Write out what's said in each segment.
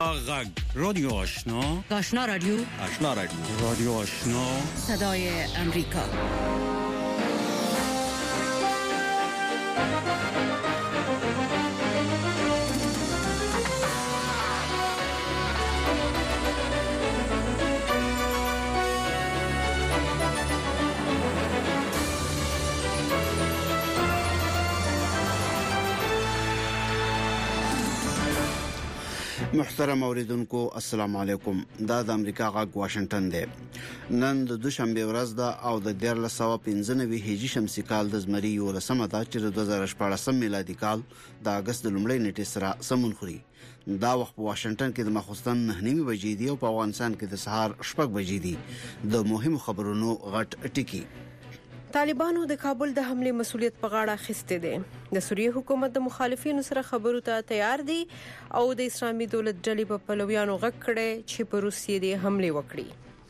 غږ رادیو آشنا رادیو رادیو آشنا صدای امریکا. محترم اوریدونکو السلام علیکم. دا د امریکا غږ واشنگټن دی. نن د دوشنبه ورځ ده او د 1495 هجری شمسي کال د زمري 11 ده چې د 2014 میلادي کال د اگست د لومړۍ نیټې سره سمون خوري. دا وخت په واشنگټن کې د مخصوصن 9:30 بجې دی او په افغانستان کې د سهار 6 بجې دی. د مهمو خبرونو غټ ټکی. طالبانو د کابل د حمله مسؤلیت په غاړه اخیسته دي. د سوریه حکومت د مخالفینو سره خبرو ته تیار دي او د اسلامي دولت ډلې په پلویانو غږ کړي چې په روسیې د حمله وکړي.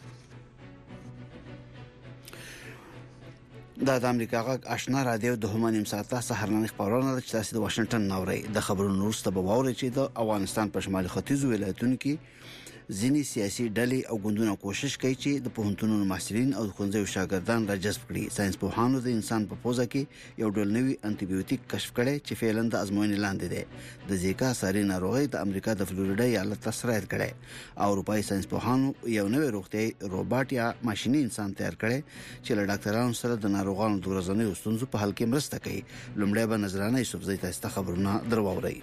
د امریکا غږ آشنا رادیو د همانیم ساعته سهارنامه خبرونه د تاسو د واشنگټن نوري د خبرونو وروسته به ووري چې د افغانستان په شمالي ختیځو ولایتونو کې ځینی سیاسي ډلې او ګوندونه کوشش کوي چې د پوهنتونونو محصلین او ښوونځیو شاګردان راجذب کړي. ساينس پوهانو د انسان په پوزه کې یو ډول نوي انټي بیوټیک کشف کړي چې فعلاً د ازموینې لاندې دی. د زیکا ساري ناروغي د امریکا د فلوریډا ایالت تسریع کړي او اروپאי ساينس پوهانو یو نوې روغتي روباټ یا ماشيني انسان تیار کړي چې له ډاکټرانو سره د ناروغانو د ورځنیو ستونزو په حل کې مرسته کوي. لومړی به نظرانه یوسف زئی تاسو خبرونه درواوري.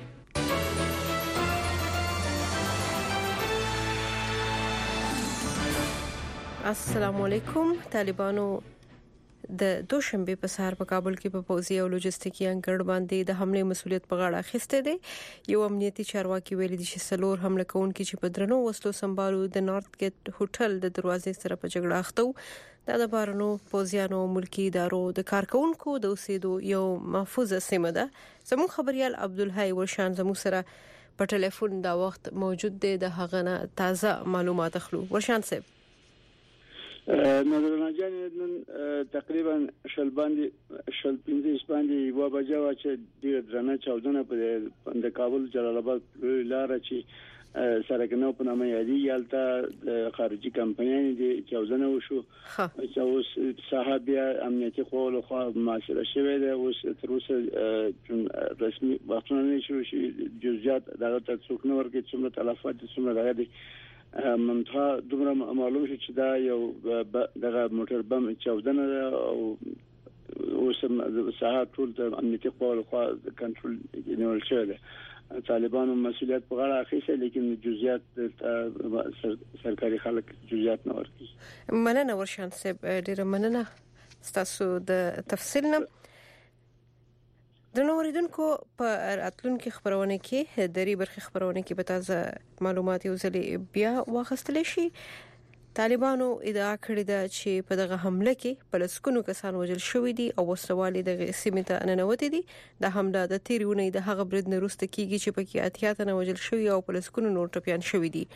السلام علیکم. طالبانو د دوشنبه په سهار په کابل کې په پوځي او لوجستیکي انګړ باندې د حمله مسؤلیت په غاړه اخیسته دي. یو امنیتي چارواکي ویلي دي چې سلور حمله کوونکي چې په درنو وسلو سمبالو د نارت ګیټ هوټل د دروازې سره په جګړه اخته د بارنو پوځیانو ملکی ادارو د کارکونکو د اوسېدو یو محفوظه سیمه ده. زموږ خبريال عبدالحی ورشان زموږ سره په ټلیفون دا وخت موجود دی. د هغه نه تازه معلومات اخلو. ورشان صاحب نظرانه جان نن تقریبا شل 15 باندې و بجو چې د درنه چاودنه په د کابل جلال آباد لار چې سرکنو په نامه یادي یالته خارجي کمپنیانو د چاودنه وشو چې اوس صحابه امنیتي خو له خوا معاشره شوه ده. اوس تر اوسه رسمي وختونه نشو جزئیات دغه څوک نه ورګي څومره تلفات څومره راغلي منتها دومره معلوم شو چې دا یو دغه موټر بم چاودنه او اوس ساعت ټول د امنیتي قوانینو خوا کنټرول نیول شوی دی. طالبانو مسؤلیت په غاړه اخیسته لیکن جزئیات سرکاري خلک جزئیات نه ورکړي. مننه ورشان صاحب ډیره مننه تاسو د تفصیل نه. د نوریدونکو په راتلونکو خبرونه کې د ریبرخي خبرونه کې به تازه معلومات یو ځلې بیا واخستل شي. طالبانو ادعا کړې ده چې په دغه حمله کې پلسکونو کسان وژل شوی دي او وسوالي د سیمه ته ننوتې دي. د حمله د تیرونه د هغه برید نه وروسته کیږي چې پکې اتیات نه وژل شوی او پلسکونو نور ټپيان شوی دي.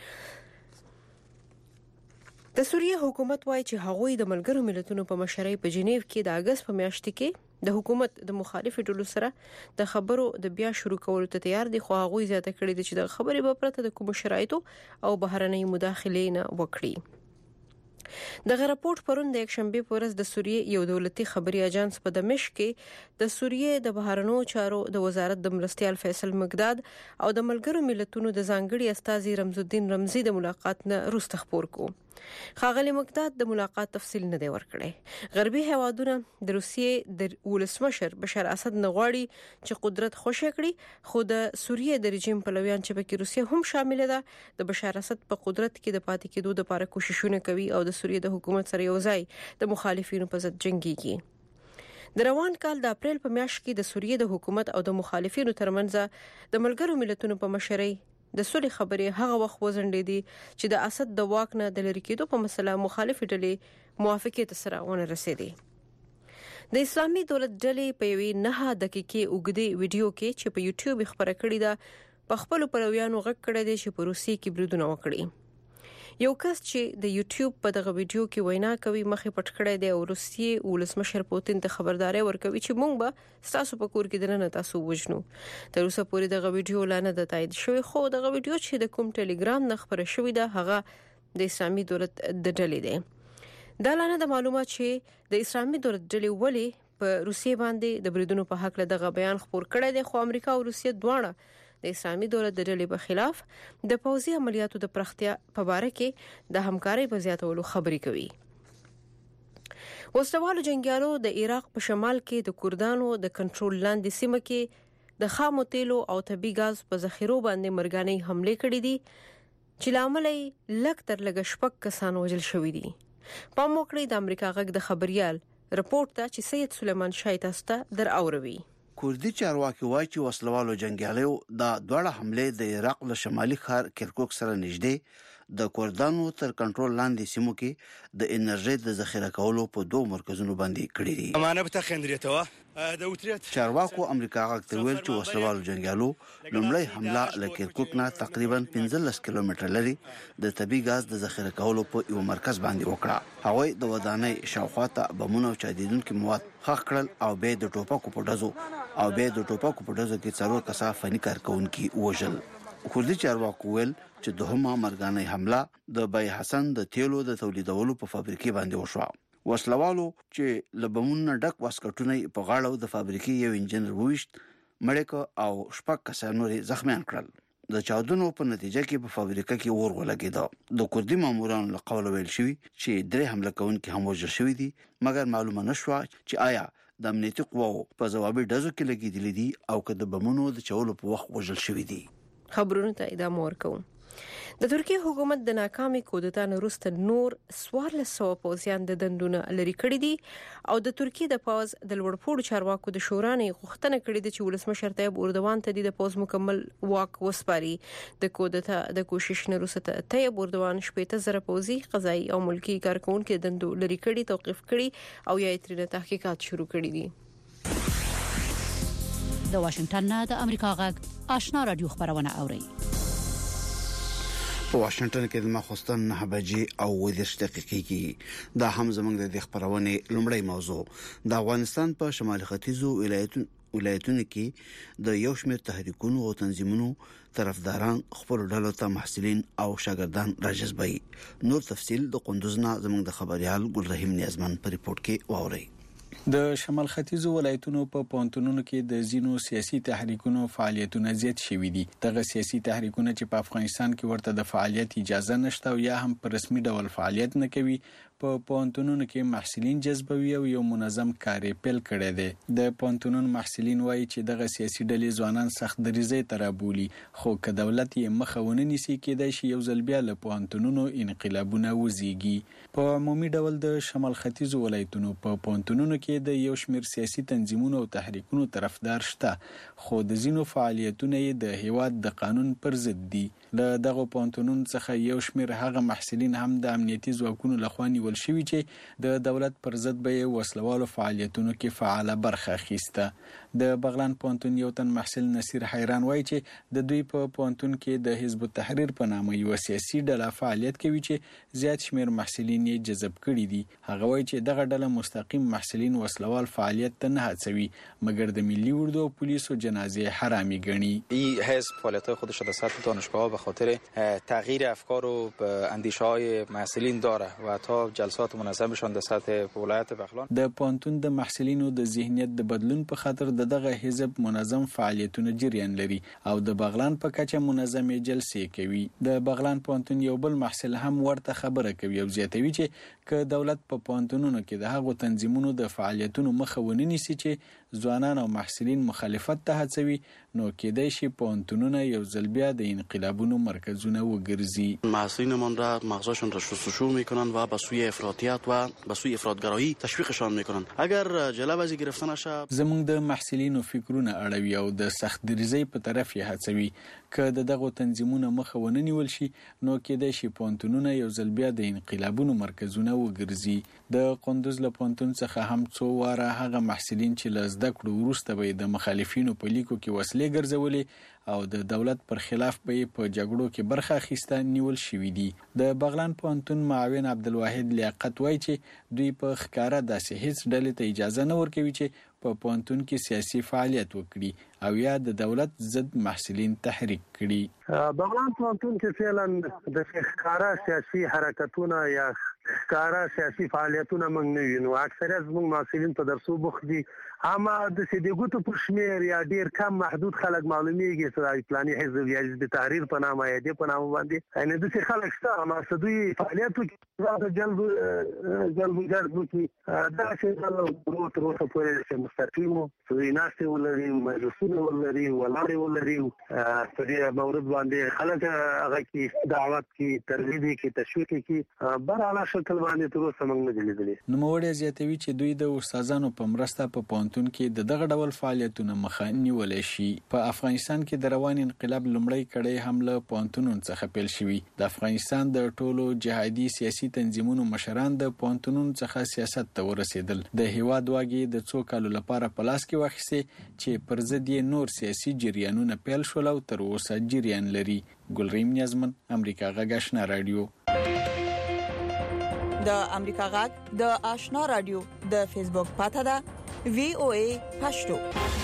د سوریه حکومت وايي چې هغوی د ملګرو ملتونو په مشرۍ په جنیو کې د اگست په میاشت کې د حکومت د مخالفو ټولو سره د خبرو د بیا شروع کولو ته تیار دي. خو هغوی زیاته کړی دي چې د خبرې په پرته د کوم شرایطو او بهرنۍ مداخلې نه وکړي. دغه راپورټ پرون د یکشنبه په ورځ د سوریه یو دولتي خبري اژانس په دمشق کې د سوریه د بهرنو چارو د وزارت د مرستيال فیصل مقداد او د ملګرو ملتونو د ځانګړي استاذي رمز الدین رمزي د ملاقات نه وروسته خبر کو. خاغلی مقداد د ملاقات تفصیل نه دی ورکړی. غربي هوادونه د روسیې د ولسمشر بشار اسد نه غواړي چې قدرت خوشی کړي، خو د سوریه د رژیم پلویان چې پکې روسیه هم شامل ده د بشار اسد په قدرت کې د پاتې کېدو لپاره کوششونه کوي او د سوریه د حکومت سره یو ځای د مخالفینو په ضد جنگيږي. د روان کال د اپریل په میاشت کې د سوریه د حکومت او د مخالفینو ترمنځ د ملګرو ملتونو په مشرۍ د سولې خبرې هغه وخت وزنډې دي چې د اسد د واک نه د لری کېدو په مسله مخالف ډلې موافقت سره ونه رسیدي. د اسلامي دولت ډلې په یوې 9 دقیقې اوږدې ویډیو کې چې په یوټیوب خبره کړې ده په خپل پلویانو غږ کړی دی چې په روسي کې بریدونه وکړي. یو کس چې د یوټیوب په دغه ویډیو کې وینا کوي مخې پټ کړی دی او روسیې ولسمشر پوتین ته خبرداري ورکوي چې موږ به ستاسو په کور کې دننه تاسو وژنو. تر اوسه پورې دغه ویډیو لا نه تایید شوی، خو دغه ویډیو چې د کوم ټلګرام نه خبره شوې ده هغه د اسلامي دولت د ډلې دی. دا لانه د معلومات چې د اسلامي دولت ډلې ولې په روسیې باندې د بریدونو په حق له دغه بیان خبر کړی دی، خو امریکا او روسیې دواړه د اسلامي دولت د ډلې په خلاف د پوځي عملیاتو د پرختیا په اړه کې د همکارۍ په زیاتولو خبرې کوي. وسلوالو جنگیالو د عراق په شمال کې د کردانو د کنټرول لاندې سیمه کې د خامو تیلو او طبي غاز په ذخیرو باندې مرګاني حمله کړې دي چې لامل یې لږ تر لږه 6 کسان وژل شوي دي. په موکړې د امریکا غږ د خبريال رپورت ته چې سید سلیمان شاه تاسو ته در اوروي. کوردي چارواکي وایي چې وسلوالو جنگیالو د دوړه حمله د عراق له شمالي ښار کرکوک سره نږدې د کردانو تر کنټرول لاندې سیمو کې د انرژي د ذخیره کولو په 2 مرکزونو باندې کړی دي. امانه به تخندریته د وتریت چارواکو امریکا غاک ترویل چې وسلوالو جنگیالو لومړی حمله له کرکوک نه تقریبا 15 کیلومتر لري د طبي غاز د ذخیره کولو په یو مرکز باندې وکړه. هغوی د ودانۍ شاوخوا ته بمونه او چاودیدونکي مواد خښ کړل او به د ټوپکو په ډزو کې څلور کسه فني کارکونکي وژل. کوردي چارواکو ویل چې دوهمه مرګانه حمله د بای حسن د تیلو د تولیدولو په فابریکې باندې وشوه. وسلوالو چې لبمون ډک واسکټونه په غاړه د فابریکې یو انجنیر وښت مړک او شپږ کسان نور زخمیان کړل. د چاودنو په نتیجه کې په فابریکه کې اور ولګېد. د کوردي مامورانو له قوله ویل شوی چې 3 حمله کوونکي هم وژل شوی دي، مګر معلومه نشوه چې آیا د امنیتي قواو په ځوابي ډزو کې لګېدلې دي او که د بمونو د چولو په وخت وژل شوی دي. خبرونه ته ادامه ورکوم. د ترکیه حکومت د ناکامي کودتا وروسته نور 1400 پوځیان د دندونه لري کړی دي او د ترکیه د پوز د لوړپوړو چارواکو د شورا نه غوښتنه کړې ده چې ولسمشر طیب اردوغان ته د پوز مکمل واک وسپاري. د کودتا د کوشش نه وروسته طیب اردوغان 15000 پوځي قضایي او ملکی کارکونکو دندو لري کړی توقيف کړی او یا ترنه تحقیقات شروع کړی دي. د واشنگټن نه د امریکا غږ آشنا رادیو خبرونه اوري. په واشنگټن کې د مخستان 9 بجې او 10 دقیقې کې دا هم زموږ د خبرونه لومړی موضوع د افغانستان په شمال ختیځو ولایتونو کې د یو شمېر تحریکونو او تنظیمونو طرفداران خپل ډلو ته محصلین او شاګردان راجذبوي. نور تفصيل د قندوز نه زموږ د خبريال ګل رحیم نیازمن په ریپورت کې واوري. د شمال ختیځو ولایتونو په پونتونونو کې د زینو سیاسي تحریکونو فعالیتونه زیات شوي دي. دغه سیاسي تحریکونه چې په افغانستان کې ورته د فعالیت اجازه نشته او یا هم په رسمي ډول فعالیت نه کوي، په پونتونونو کې محصلین جذبوي او یو منظم کار پیل کړی دی. د پونتونون محصلین وایي چې دغه سیاسي ډلې ځوانان سخت دریزي ترابولي، خو که دولت یې مخه ونه نیسي کېدای شي یو ځل بیا له پونتونونو انقلابونه وزيږي. په عمومي ډول د شمال ختیځو ولایتونو په پونتونونو کې د یو شمېر سیاسي تنظیمونو او تحریکونو طرفدار شته، خو د زینو فعالیتونه یې د هیواد د قانون پر ضد دي. له دغه پونتونونو څخه یو شمېر هغه محصلین هم د امنیتي ځواکونو لخوا نیول شوي چې د دولت پر ضد به وسلوالو فعالیتونو کې فعاله برخه اخیسته. د بغلان پونتون یو تن محصل نصیر حیران وایي چې د دوی په پونتون کې د حزب التحریر په نامه یو سیاسي ډله فعالیت کوي چې زیات شمېر محصلین یې جذب کړي دي. هغه وایي چې دغه ډله مستقیم محصلین وسلوال فعالیت ته نه هڅوي، مګر د ملي اردو او پولیسو جنازه حرامي ګڼي. این حزب فعالیت‌های خودش را در سطح دانشگاه‌ها به خاطر تغییر افکار و اندیشه‌های محصلین داره و تا جلسات منظمشان در سطح ولایت بغلان. د پونتون د محصلینو د ذهنیت د بدلون په خاطر دغه حزب منظم فعالیتونه جریان لري او د بغلان په کچه منظمه جلسې کوي. د بغلان پونتون یو بل محصل هم ورته خبره کوي او زیاتوي چې که دولت په پونتونونو کې د هغو تنظیمونو د فعالیتونو مخه ونه نیسي چې ځوانان او محصلین مخالفت ته هڅوي، نو کېدای شي پونتونونه یو ځل بیا د انقلابونو مرکزونه وګرځي. محصلینمان را مغزشون را شستشو میکنن و به سوی افراطیت و به سوی افراطگرایی تشویقشان میکنن. اگر جلب از گرفتن نشه زموږ د محصلینو فکرونه اړوي او د سخت دریزۍ په طرف یې هڅوي. که دغه تنظیمونه مخه ونه نیول شي، نو کېدای شي پونتونونه یو ځل بیا د انقلابونو مرکزونه وګرځي. د قندوز له پونتون څخه هم څو واره هغه محصلین چې له زده کړو وروسته به د مخالفینو په لیکو کې وسلې ګرځولې او د دولت پر خلاف په جګړو کې برخه اخیسته نیول شوې دي. د بغلان پوهنتون معاون عبدالواحد لیاقت وایي چې دوی په ښکاره داسې هیڅ ډلې ته اجازه نه ورکوي چې په پوهنتون کې سیاسي فعالیت وکړي او یا د دولت ضد محصلین تحریک کړي. بغلان پوهنتون کې فعلا د ښکاره سیاسي حرکتونه یا ښکاره سیاسي فعالیتونه موږ نه وینو. اکثریت زموږ محصلین په درسو بوخت دي. اما د سیدګوتو په شمیر یا ډیر کم محدود خلک معلومیږي چې پلاني حزب یا حزب تحریر په نامه یا د په نامه باندې یعنی د څه خلک شته اما سدوی فعالیتو کې د جلب جرب کی دا چې نو تر پورې چې مستقیمو سوي ناشته ولري مجلسونه ولري ولاري ولري په دې مورد باندې خلک هغه کې دعوت کې ترغیب کې تشویق کې بر اعلی شکل باندې تر اوسه موږ نه لیدلې. نو موږ زیاتوي چې دوی د استادانو په مرسته په پوهنتون کې دغه ډول فعالیتونه مخه نیول شي. په افغانستان کې د روان انقلاب لومړی کړي حمله پوهنتونونو څخه پیل شوې. د افغانستان د ټولو جهادي سیاسي تنظیمونو مشران د پوهنتونونو څخه سیاست ته ورسېدل. د هیواد واګي د څو کالو لپاره په لاس کې واخیسته چې پر ضد یې نور سیاسي جریانونه پیل شول او تر اوسه جریان لري. ګلریم نیازمن، امریکا غږ آشنا رادیو. د امریکا غږ د آشنا رادیو د فیسبوک پاڼه ده VOA پښتو.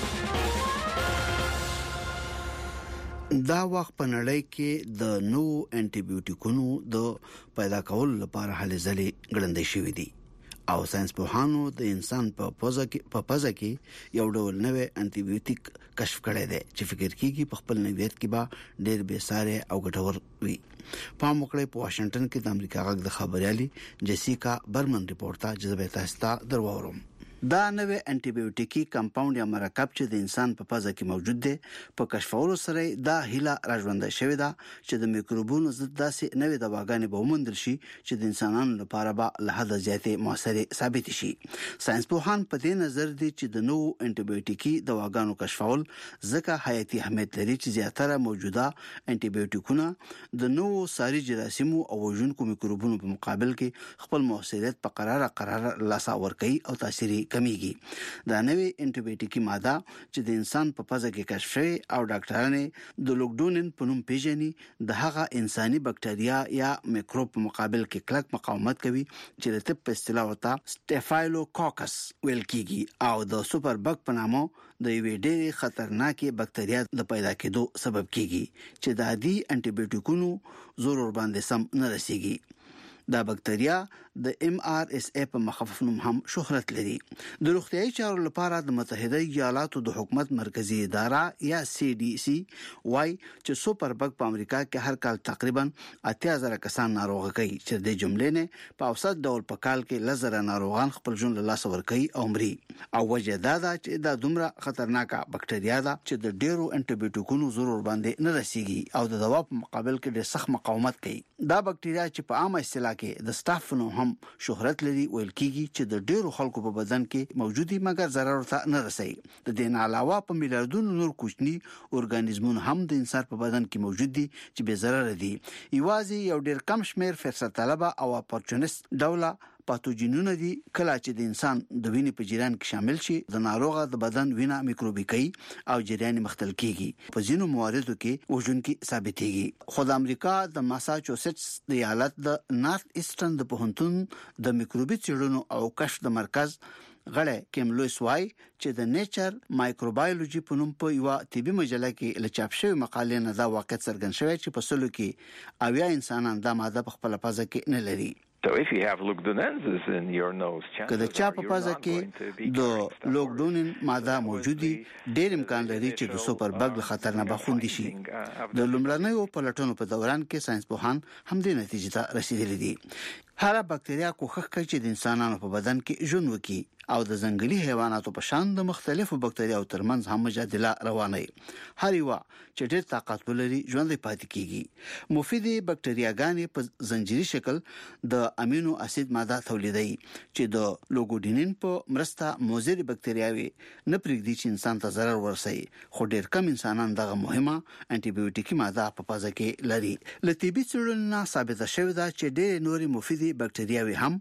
دا وخت په نړۍ کې د نو انټي بیوټیکونو د پیدا کولو لپاره هلې ځلې ګړندې شوې دي او ساينس پوهانو د انسان په پزه کې یو ډول نوې انټي بیوټیک کشف کړی دی چې فکر کیږي په خپل نوعیت کې به ډېر بے ساري او ګټور وي. پام وکړئ په واشنگټن کې د امریکا غږ د خبريالي جیسیکا برمن رپورټ ته جذبه تاسو ته درواورم. دا نوې انټي بیوټیکي کمپاوند یا مرکب چې د انسان په پزه کې موجود دی په کشفولو سره دا هیله راژوندې شوې ده چې د میکروبونو ضد داسې نوې دواګانې به وموندل شي چې د انسانانو لپاره به له حده زیاتې موثرې ثابت شي. ساينس پوهان په دې نظر دي چې د نوو انټي بیوټیکي دواګانو کشفول ځکه حیاتي اهمیت لري چې زیاتره موجوده انټي بیوټیکونه د نوو ساري جراثیمو او وژونکو میکروبونو په مقابل کې خپل موثریت په قرار لاسا ورکوي او تاثیر کمیږي. دا نوې انټي بیوټیکي ماده چې د انسان په پزه کې کشف شوی او ډاکټرانو د لوکډونن په نوم پیژني د هغه انساني بکټریا یا میکروب په مقابل کې کلک مقاومت کوي چې د طب په اصطلاح ورته سټافایلوکوکس ویل کیږي او د سوپر بګ په نامه د یوې ډېرې خطرناکې بکټریا د پیدا کېدو سبب کیږي چې د عادي انټي بیوټیکونو زور ور باندې سم نه رسیږي. دا بکټریا د MRSA په مخفف نوم هم شهرت لري. د روغتیايي چارو لپاره د متحده ایالاتو د حکومت مرکزی اداره یا CDC وايي چې سوپر بګ په امریکا کې هر کال تقریبا 80,000 کسان ناروغ کوي چې د جملې نه په اوسط ډول په کال کې لزر ناروغان خپل ژوند له لاس ورکوي او مري. او وجه دا ده چې دا دومره خطرناکه بکټریا ده چې د ډیرو انټي بیوټیکونو ضرر باندې نه رسیږي او د دوا په مقابل کې ډېر سخت مقاومت کوي. دا بکټریا چې په عامه اصطلاح کې د سټافونو هم شهرت لري ویل کیږي چې د ډیرو خلکو په بدن کې موجودي مګر ضرر ته نه رسي. د دې نه علاوه په میلیارډونو نور کوچني اورګانیزمونه هم د انسان په بدن کې موجود دي چې به ضرر دي. یوازې یو ډیر کم شمیر فرصت طلب او اپورچونیست ډوله پاتوجینونه دي کله چې د انسان د وینې په جریان کې شامل شي د ناروغه د بدن وینه میکروبي کوي او جریان مختل کیږي. په ځینو مواردو کې وژونکي ثابتېږي. خو د امریکا د ماساچوسټس د ایالت د نارث ایسټرن د پوهنتون د میکروبي څېړنو او کشف د مرکز غړی کیم لویس وای چې د نیچر مایکروبایولوژي په نوم په یو طبي مجله کې لچاپ شوی مقالې نه دا واقعیت څرګند شوی چې په سلو کې اویا انسانان د ماده په خپل پزه کې نه لري. So if you have lugdunensis in your nose, کله چا په پزه کې د لوکډونن ماده موجودي ډېر امکان لري چې د سوپر بګ له خطر نه بخوندي شي. د لومړنیو پلټنو په دوران کې ساينس پوهان هم دې نتیجې ته رسیدلي دي. هر بکټریا کوښښ کوي چې د انسانانو په بدن کې ژوند وکړي او د ځنګلي حیواناتو په شان د مختلفو بکټریاوو ترمنځ هم مجادله روانه وي. هر یو چې ډېر طاقت ولري ژوند پاتې کیږي. مفیدې بکټریاګانې په زنجیري شکل د امینو اسید ماده تولیدوي چې د لوګوډینین په مرسته موزري بکټریاوي نه پرېږدي چې انسان ته ضرر ورسوي. خو ډېر کم انسانان دغه مهمه انټي بیوټیکي ماده په پزه کې لري. له طبي څېړنو ثابته شوې ده چې ډېر نوري مفیدې بکټریاوي هم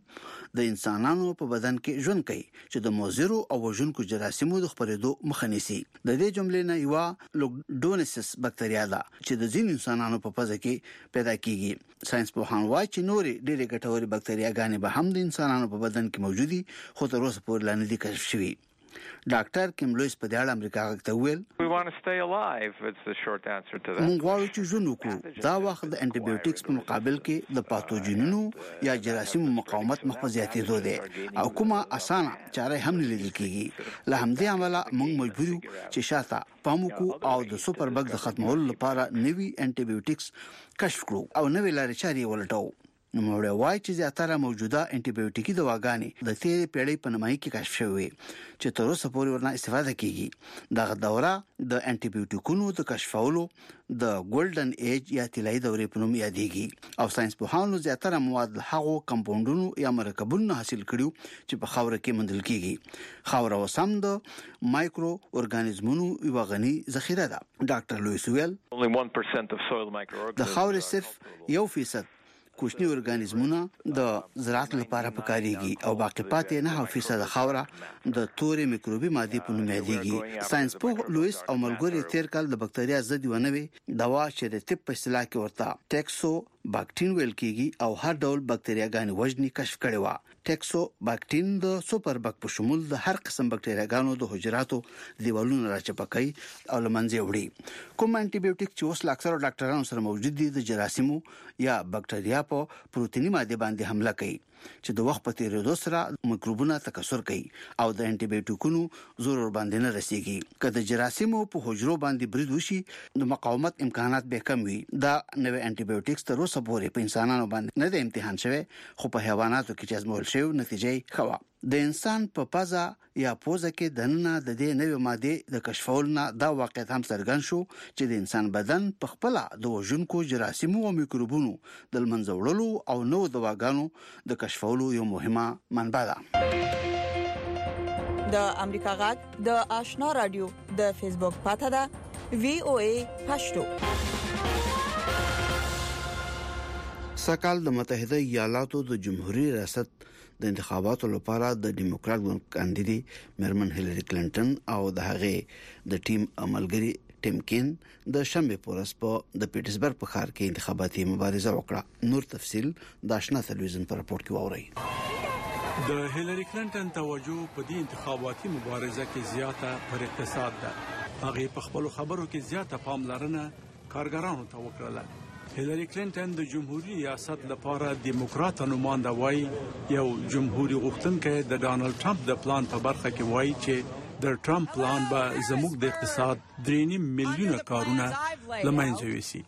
د انسانانو په بدن کې ژوند کوي چې د موزرو او وژونکو جراثیمو د خپرېدو مخه نیسي. د دې جملې نه یو لوګډونسس بکټریا ده چې د ځینو انسانانو په پزه کې پیدا کیږي. ساينس پوهان وايي چې نورې ډېرې ګټورې بکټریاګانې به هم د انسانانو په بدن کې موجودي خو تر اوسه پورې لا نه دي کشف شوي. ډاکټر کیم لویس په دې اړه امریکا غږ ته وویل We want to stay alive. It's the short answer to that. موږ غواړو چې ژوند وکړو. دا وخت د انټي بایوټکس په مقابل کې د پاتوجینونو یا جراثیمو مقاومت مخ په زیاتېدو دی او کومه اسانه چاره هم نه لیدل کیږي. له همدې امله موږ مجبور یو چې شاته پام وکړو او د سوپر بګ د ختمولو لپاره نوي انټي بایوټکس کشف کړو او نوې لارې چارې ولټو. نو موږ وایي چې زیاتره موجوده انټي بایوټیکي دواګانې د تیرې پیړۍ په نیمایي کې کشف شوې چې تر اوسه پورې ورنه استفاده کیږي. دغه دوره د انټي بایوټیکونو د کشفولو د ګولډن ایج یا طلایي دورې په نوم یادېږي او ساينس پوهانو زیاتره مواد هغو کمپاونډونو یا مرکبونو حاصل کړیو چې په خاوره کې موندل کیږي. خاوره وسم د مایکرو اورګانیزمونو یو غني ذخیره ده. ډاکټر لویس ویل Only 1% of soil microorganisms. د خاورې صرف 1% کوچني اورګانیزمونه د زراعت لپاره پکاريږي او باقي پاتې 9% خاوره د تورې میکروبي ماده په نوم یادېږي. ساينس پوه لویس او ملګری تیر کال د بکټریا ضد ونوي دوا چې د طب په اصطلاح کې ورته ټیکسو باکټین ویل کیږي او هر ډول بکټریاګانې وژني کشف کړي و. ټیکسو باکټین د سوپر بک په شمول د هر قسم بکټریاګانو د حجراتو دیوالونو راچپکای او لمنځه وړي. کوم انټي بایوټیک چې اوس اکثر ډاکټرانو سره موجود دي د جراثیمو یا بکټریا په پروتینی ماده باندې حمله کوي چې د وخت په تیریدو سره میکروبونه تکثر کوي او د انټي بایوټیکونو زور ور باندې نه رسیږي. کله جراثیمو په حجرو باندې برید وشي د مقاومت امکانات به کم وي. دا نوې انټي بایوټیکس تر اوسه پورې په انسانانو باندې نه د امتحان شوی خو په حیواناتو کې چې ازمول شوی نتیجې خوا. د انسان په پزه یا پوزه کې دننه د دې نوې ماده د کشفولو نه دا واقعیت هم څرګند شو چې د انسان بدن په خپل د وژونکو جراثیمو او میکروبونو د منځه وړلو او نو دواګانو د کشفولو یو مهمه منبع ده. د امریکا غږ د آشنا رادیو د فیسبوک پاڼه ده VOA پښتو. سکهال د متحده ایالاتو د جمهوریت ریاست د انتخاباتو لپاره د ډیموکرات ګوند کاندیدې مرمن هیلری کلینټن او د هغه د ټیم عملګری ټیم کین د شنبه پورس په د پیټرزبرګ په ښار کې انتخاباتي مبارزه وکړه. نور تفصيل د آشنا تلویزیون پر راپور کې واورئ. د هیلری کلینټن توجه په دې انتخاباتي مبارزه کې زیاته پر اقتصاد ده. هغه په خپل خبرو کې زیاته پاملرنه کارګرانو ته وکړه. هیلری کلینټن د جمهوریت ریاست لپاره دیموکرات نماینده وای یو جمهوریت غوښتونکي د ډانلډ ټرمپ د پلان په برخه کې وای چې د ټرمپ پلان به زموږ د اقتصاد 3.5 میلیونه کارونه لمنځه یوسي.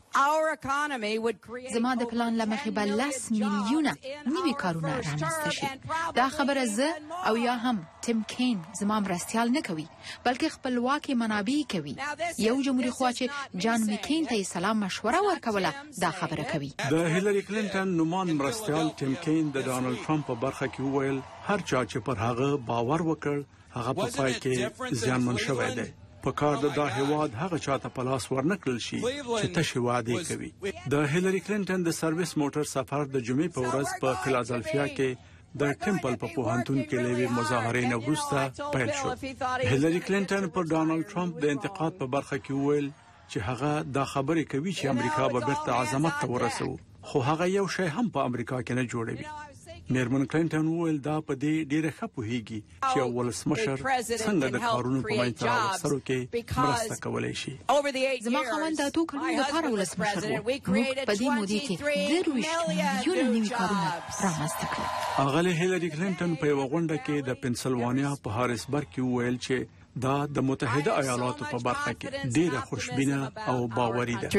زما د پلان لمخې به 10 میلیونه نوي کارونه رامنځته شي. دا خبره زه او یا هم ټیم کین زما مرستيال نه کوي بلکې خپلواکي منابع کوي. یو جمهوریت خوا چې جان مکین ته سلام مشوره ورکوله دا خبره کوي. د هیلری کلینټن نومان مرستيال ټیم کین د ډانلډ ټرمپ په برخه کې وویل هر چا چې پر هغه باور وکړ هغه په پای کې ځانمن شوی دی. په کار د هیواد هغه چاته په لاس ورنکړل شي چې تشي وعده کوي. د هیلری کلینټن د سرویس موټر سفر د جمعې په ورځ په فیلادلفیا کې د ټمپل په پوهنتون کې لوي مظاهرې نه وروسته پیل شو. هیلری کلینټن پر ډانلډ ټرمپ د انتقاد په برخه کې وویل چې هغه دا خبرې کوي چې امریکا به بیرته عظمت ته ورسو خو هغه یو شی هم په امریکا کې نه جوړوي. میرمن کلینټن وویل دا په دې ډیره ښه پوهیږي چې ولسمشر څنګه د کارونو په منځ راوستلو کې مرسته کولای شي. زما خاوند د اتو کلونو لپاره ولسمشر و. موږ په دې مودې کې 23 میلیونه نوي کارونه رامنځته کړل. اغلی هیلری کلینټن په یو غونډه کې د پنسلوانیا په هاریسبرګ کې وویل چې دا د متحده ایالاتو په برخه کې ډیره خوشبینه او باوري ده.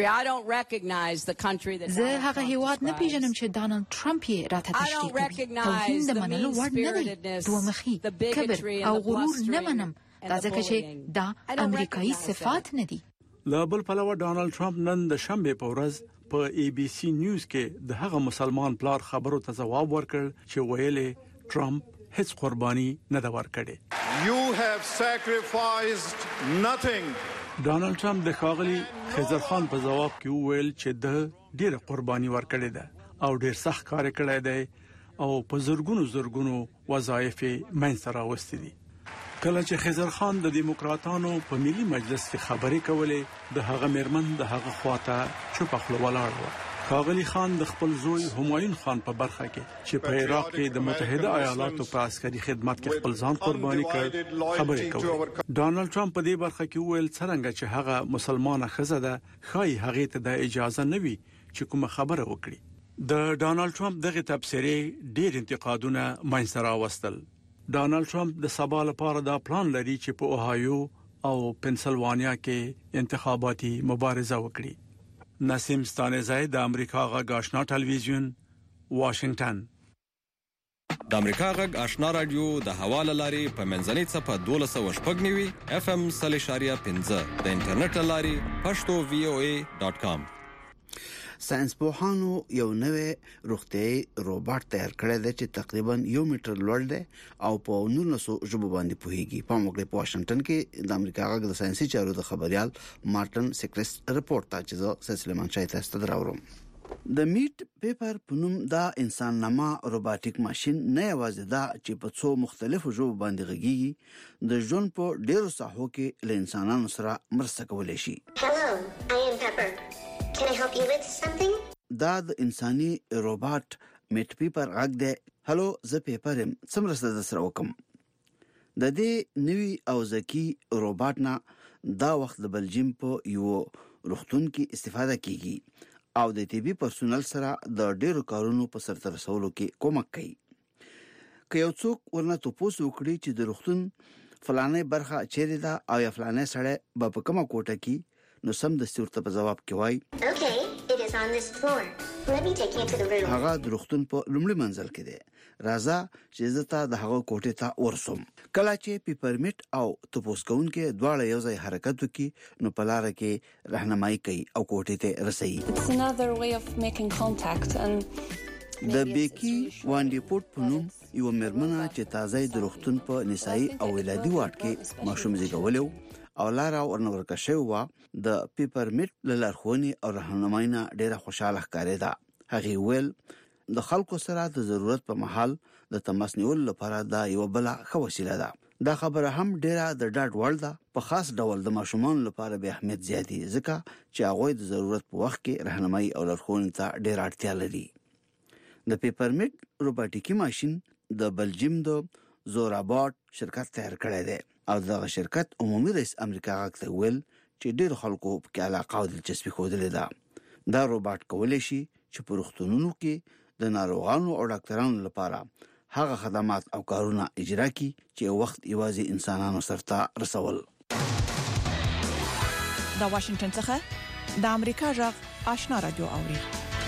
زه هغه هیواد نه پیژنم چې ډانلډ ټرمپ یې راته تشریح کوي. توهین د منلو وړ نه دی. دومخي کبر او غرور نه منم دا ځکه چې دا امریکایي صفات نه دي. لا بل پلوه ډانلډ ټرمپ نن د شنبه په ورځ په ABC نیوز کې د هغه مسلمان پلار خبرو ته جواب ورکړ چې ویلې ټرمپ هیڅ قرباني نه دا ورکړي. You have sacrificed nothing. ډانلډ ټرمپ د ښاغلي خضر خان په جواب کې وویل چې د ډېر قرباني ورکړې ده او ډېر سخت کار کړی دی او په زرګونو وظایف منځ راوستي دي. کله چې خضر خان د دیموکراتانو په ملي مجلس کې خبرې کولې د هغه مرمن د هغه خواته چوپ خپل ولاړ و. کاغلی خان د خپل زوی همایون خان په برخه کې چې په عراق کې د متحده ایالاتو په عسکري خدمت کې خپل ځان قرباني کړ خبرې کوي. ډانلډ ټرمپ په دې برخه کې ویل څنګه چې هغه مسلمانه خزه ده خای هغه ته د اجازه نه وي چې کومه خبره وکړي. د ډانلډ ټرمپ دغه تبصرې ډېر انتقادونه منځ راوستل. ډانلډ ټرمپ د سبا لپاره دا پلان لري چې په اوهایو او پنسلوانیا کې انتخاباتي مبارزه وکړي. نسیم ستانزای د امریکا غږ آشنا ټلویزیون واشنگټن. د امریکا غږ آشنا رادیو د حواله لاري په منځنۍ صفه 1290 اف ام 3.15 د انټرنیټ لاري pashto.voa.com. ساينس پوهانو یو نوې روغتيایي روباټ تیار کړی دی چې تقریبا 1 میټر لوړ دی او په 1900 ژبو باندې پوهیږي. په موږ په واشنگټن کې د امریکا غږ د ساينسي چارو د خبريال مارټن سیکرست رپورت ته چې سليمان شای تاسو ته دراوړم. د میټ پیپر په نوم دا انسان نما روباټیک ماشين نه یوازې دا چې په څو مختلفو ژبو باندې غږیږي د ژوند په ډیرو ساحو کې له انسانانو سره مرسته کولای شي. Hello, I am Pepper. Can I help you with something? دا د انساني روباټ میټ پیپر غږ دی. هلو زه پیپر يم څومره د سره وکم. د دې نوي او ذکی روباټ نه دا وخت د بلجیم په یو روغتون کې استفاده کیږي او د طبي پرسونل سره د ډیرو کارونو په سرته رسولو کې کومک کوي. که یو څوک ورنه تاسو وکړي چې د روغتون فلانه برخه چیرې ده او یا فلانه سړی په کومه کوټه کې نو سم د ستورته په جواب کې وای Okay, it is on this floor. Let me take you to the room. هغه د روغتون په لومړي منزل کې دی. راځه چې زه ته د هغه کوټې ته ورسوم. کله چې پیپرمیټ او تپوس کوونکې دواړه یو ځای حرکت وکړي نو په لار کې راهنمایي کوي او کوټې ته رسي. It's another way of making contact and د بیکی وانډي پورت په نوم یو مرمنه چې تازه د روغتون په نسایي او ولادي واټ کې ماشوم زیږولیو او لاره ورنور کښو وا د پیپرمیټ لارښوونې او راهنمایي ډیره خوشاله ښکارېده. هغه ویل د خلکو سره د ضرورت په محل د تماس نیول لپاره دا یو بل ښه وسیله ده. دا خبره هم ډیره د ډاډ وړ ده. په خاص ډول د ماشومان لپاره به اهمیت زیاتی ځکه چې هغه د ضرورت په وخت کې راهنمایي او لارښوونې ته ډیره اړتیا لري. د پیپرمیټ روباټیکي ماشين د بلجیم د زوراباټ شرکت تیار کړی دی او دغه شرکت عمومي رئیس امریکا غاکته ویل چې ډیر خلکو په علاقه او دلچسپي خوده ده. دا روباټ کولای شي چې په روغتونونو کې د ناروغانو او ډاکټرانو لپاره هغه خدمات او کارونه اجرا کړي چې وخت یوازې انسانانو سره رسول. د واشنگټن څخه د امریکا غږ آشنا رادیو اوري.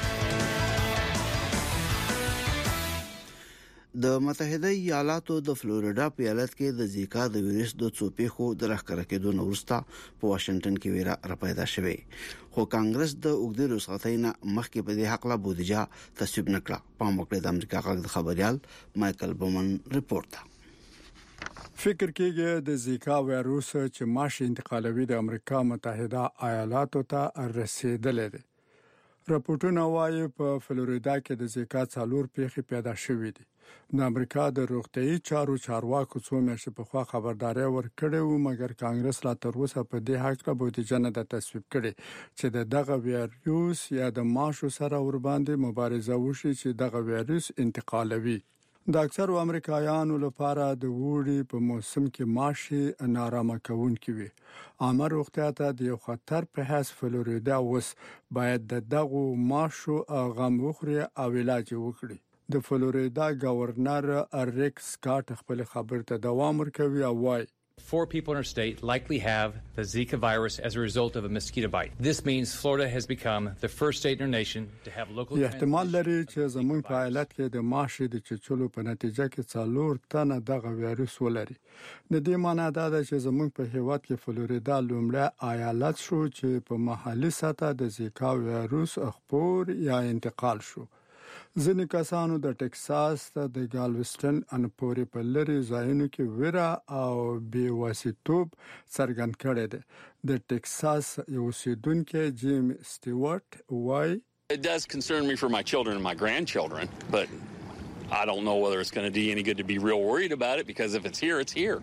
د متحده ایالاتو د فلوریډا په ایالت کې د زیکا د ویروس د څوپېخو د راښکاره کېدو وروسته په واشنگټن کې ویرا راپیدا شوه. خو کانګرس د اوږدې رخصتۍ نه مخکې په دې حق لا بودیجه تصویب نکړه. په موقع د امریکا غږ د خبريال مایکل بومن رپورت. فکر کېږي د زیکا وایروس چې ماشي انتقالوي د امریکا متحده ایالاتو ته رسیدلې ده. راپورټونه وايي په فلوریډا کې د زیکا څلور پیښې پیدا شوې دي. د امریکا د روغتيایي چارواکو څو میاشتې په خوا خبرداري ورکړې و مګر کانګرس لا تر اوسه په دې حق لا بودیجه نه د تصویب کړي چې دغه وایروس یا د ماشو سره ور باندې مبارزه وشي چې دغه وایروس انتقالوي. د اکثر امریکایانو لپاره د وړي په موسم کې ماشي نارامه کوونکې وي. عامه روغتیا ته د یو خطر په حیث فلوریډا اوس باید دغه ماشو غم وخوري او علاج وکړي. د فلوریډا گورنر ریک سکاټ خپل خبر ته دوام ورکوي او وايي 4 people in our state likely have the Zika virus as a result of a mosquito bite. This means Florida has become the first state in our nation to have local احتمال لري چې زموږ په ایالت کې د ماشي د چچلو په نتیجه کې 4 تنه دغه وایروس ولري. د دې معنی دا ده چې زموږ په هیواد کې فلوریډا لومړی ایالت شو چې په محلي سطح د زیکا وایروس خپور یا انتقال شو. ځینې کسانو د ټکساس د ګالوستن ان پورې په لري ځایونو کې ویرا او بیواسیتوب څرګند کړي دي. د ټکساس یو اوسیدونکو جیم سټیوارت وايي It does concern me for my children and my grandchildren, but I don't know whether it's going to do any good to be real worried about it, because if it's here, it's here.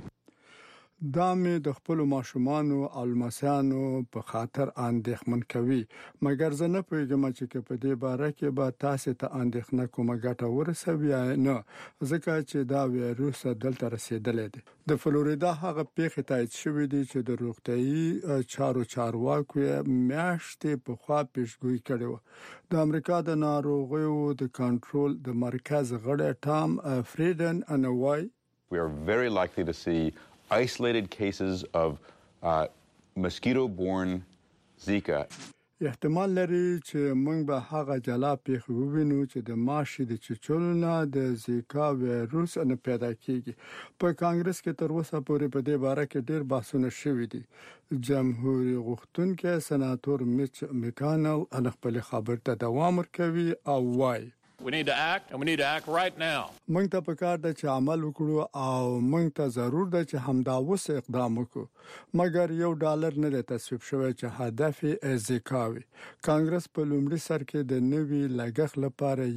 دا مې د خپل ماشومانو او لمسیانو په خاطر اندېښمن کوي، مګر زه نه پوهیږم چې په دې باره کې به تاسو ته اندېښنه کومه ګټه ورسوي یا نه، ځکه چې دا وایروس دلته رسیدلی دی. د فلوریدا هغه پیښې تایید شوې دي چې د روغتیايي چارو چارواکو میاشتې په خوا پیشګویي کړې و. د امریکا د ناروغیو د کنټرول د مرکز غړی ټام فریډن انوای We are very likely to see isolated cases of mosquito-borne Zika. احتمال لري چې موږ به هغه جلا پیښې ووینو چې د ماشي د چچولنا د زیکا وایروس نه پیدا کیږي. په کانګرس کې تر اوسه پورې په دې باره کې ډېر بحثونه شوي دي. جمهوریت غوښتونکي سناتور میچ میکانل ان خپل خبر ته دوام ورکوي او وایي We need to act, and we need to act right now. موږ ته پکار ده چې عمل وکړو او موږ ته ضرور ده چې همدا اوس اقدام وکړو، مګر $1 نه دی تصویب شوی چې هدف یې زیکاوي. کانګرس په لومړي سر کې د نوي لګښت لپاره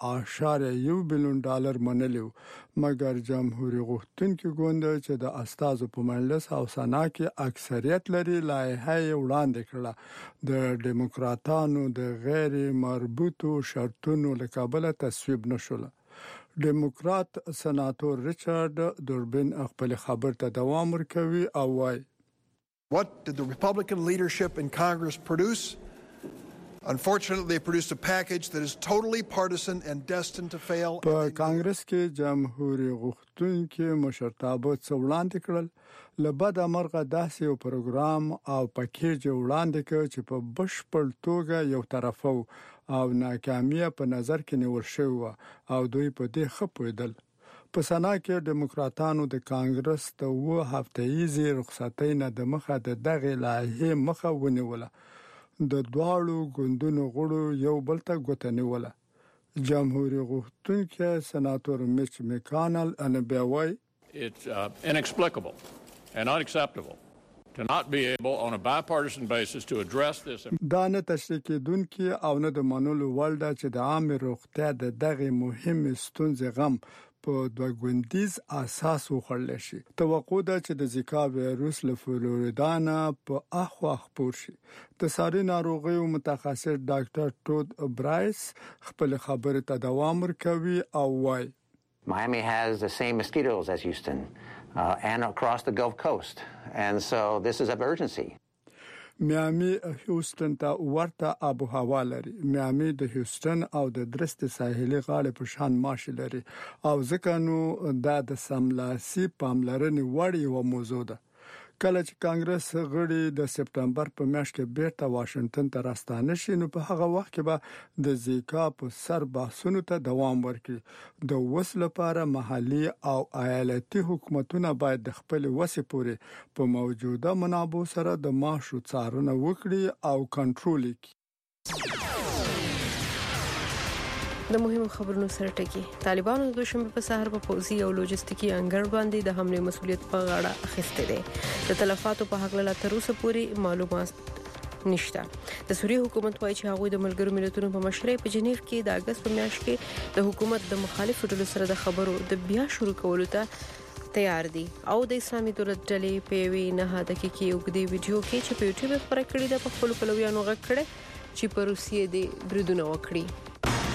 $1.1 بلین منلو، مګر جمهوریت غوښتونکي ګوند چې د استازو په مجلس او سنا کې اکثریت لري لایحه وړاندې کړه د دیموکراتانو د غیر مربوطو شرطونو لکه بل تصویب نشول. دیموکرات سناتور ریچارد دوربین خپل خبر ته دوام ورکوي او وايي What did the Republican leadership in Congress produce? Unfortunately, they produced a package that is totally partisan and destined to fail. په کانګرس کې جمهوریت غوښتونکي مشرتابه څوړاندې کړل، لبد امرغه داسې یو پروګرام او پکیج وړاندې کړ چې په بشپړ توګه یو طرفو او ناکامیه په نظر کې نیول شوی او دوی په دې خپویدل. په سنا کې دیموکراتانو د کانګرس ته 2 هفتهیزې رخصتۍ نه د مخه د دغه لایحه مخه ونیوله. د دواړو ګوندونو غړو یو بل ته ګوته نیوله. جمهوریت غوښتونکي سناتور میچ میکانل ان بیاوي It's inexplicable and unacceptable to not be able on a bipartisan basis to address this. دا نه تشریح کېدونکي او نه د منلو وړ ده چې د عام روغتیا د دغه مهم ستونزې غم په دوه ګوندیز اساس وخړل شي. توقع ده چې د زیکا وایروس له فلوریدا نه په اخوا خپور شي. د ساري ناروغیو متخصص ډاکټر ټود برایس خپل خبره ته دوام ورکوي او وايي Miami has the same mosquitoes as Houston and across the Gulf Coast, and so this is of urgency. میامی هیوستن ته ورته آب و هوا لري. میامی د هیوستن او د درست ساحلي غاړې په شان ماشي لري او ځکه نو دا د سملاسي پاملرنې وړ یو موضوع ده. کله چې کانګرس غړي د سپتمبر په میاشت کې بیرته واشنگټن ته راستانه شي، نو په هغه وخت کې به د زیکا په سر بحثونو ته دوام ورکړي. د وس لپاره محلي او ایالتي حکومتونه باید د خپل وسې پورې په موجوده منابع سره د ماشو څارنه وکړي او کنټرول کړي. د مهمو خبرونو سره ټکی طالبانو د دوشنبه په سحر په پوزي او لوجستیکي انګړ باندې د حمله مسولیت په غاړه اخیسته دي. د تلفاتو په حق لا تر اوسه پورې معلومات نشته. د سوریه حکومت وايي چې هغه د ملګرو ملتونو په مشرۍ په جنیو کې د اگست په میاشت کې د حکومت د مخالفو ډلو سره د خبرو د بیا شروع کولو ته تیار دي او د اسلامي دولت ډلې په وی نه دقیقې وګړي ویډیو کې چې په یوټیوب خبره کړې ده په خپل پلویانو غږ کړي چې په روسیې د بریدونو وکړي.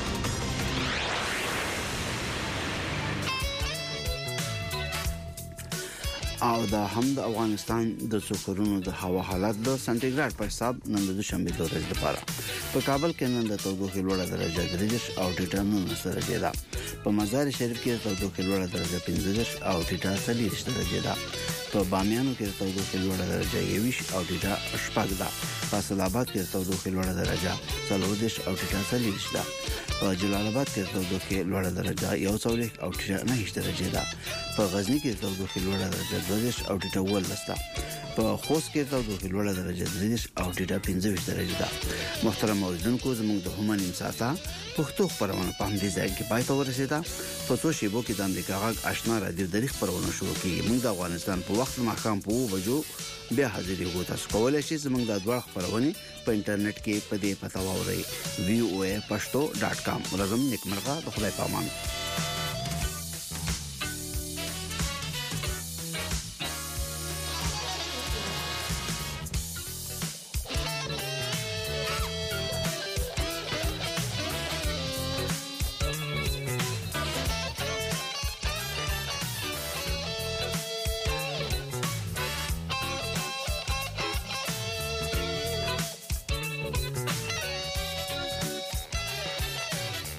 او دا هم د افغانستان د څوکرونو د هوا حالت د سنټیګریډ په حساب نن د دوشنبه د ورځې لپاره په کابل کې نن د تودوخې لوړه درجه 3 او ټیټه 9 درجه ده. په مزار شریف کې د تودوخې لوړه درجه 15 او ټیټه 30 درجه ده. په بامیانو کې د تودوخې لوړه درجه 20 او ټیټه 8 ده. په فیصل آباد کې د تودوخې لوړه درجه 40 او ټیټه 40 ده. په جلال آباد کې د تودوخې لوړه درجه 41 او ټیټه 9 درجه ده. په غزنی کې د تودوخې لوړه درجه 20 او ټیټه 18 ده. په خوست کې د تودوخې لوړه درجه 30 او ټیټه 25 درجه ده. محترم اوریدونکو زموږ د همنیم ساته پښتو خبرونه په همدې ځای کې پای ته ورسیده. په څو شیبو کې د امریکا غږ آشنا رادیو د خبرونه شروع کیږي. موږ د افغانستان په وخت ماښام په 2 بجو بیا حاضر یو. تاسو کولای شئ زموږ د دوه خبرونه په انټرنیټ کې په دې پتا وورئ voa.pashto.com. ورځم نیکمرغه د خدای پامان.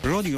رادیو